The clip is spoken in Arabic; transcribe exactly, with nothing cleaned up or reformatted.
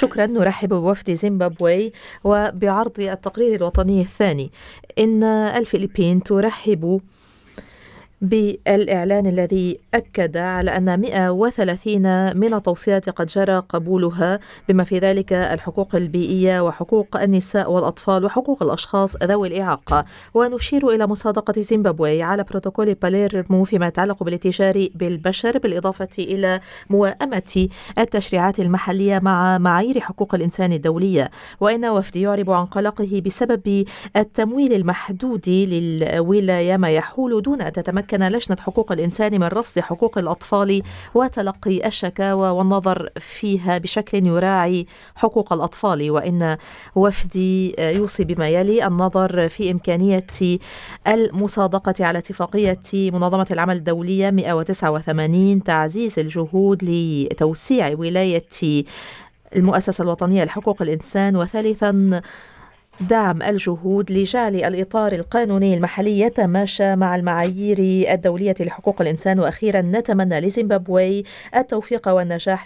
شكرا. نرحب بوفد زيمبابوي وبعرض التقرير الوطني الثاني. إن الفلبين ترحب بالإعلان الذي أكد على أن مئة وثلاثين من التوصيات قد جرى قبولها، بما في ذلك الحقوق البيئية وحقوق النساء والأطفال وحقوق الأشخاص ذوي الإعاقة. ونشير إلى مصادقة زيمبابوي على بروتوكول باليرمو فيما يتعلق بالاتجار بالبشر، بالإضافة إلى موائمة التشريعات المحلية مع معايير حقوق الإنسان الدولية. وإن وفد يعرب عن قلقه بسبب التمويل المحدود للولاية، ما يحول دون أن تتمكن لجنة حقوق الإنسان من رصد حقوق الأطفال وتلقي الشكاوى والنظر فيها بشكل يراعي حقوق الأطفال. وإن وفدي يوصي بما يلي: النظر في إمكانية المصادقة على اتفاقية منظمة العمل الدولية مئة وتسعة وثمانين، تعزيز الجهود لتوسيع ولاية المؤسسة الوطنية لحقوق الإنسان. وثالثا، دعم الجهود لجعل الإطار القانوني المحلي يتماشى مع المعايير الدولية لحقوق الإنسان. وأخيرا، نتمنى لزيمبابوي التوفيق والنجاح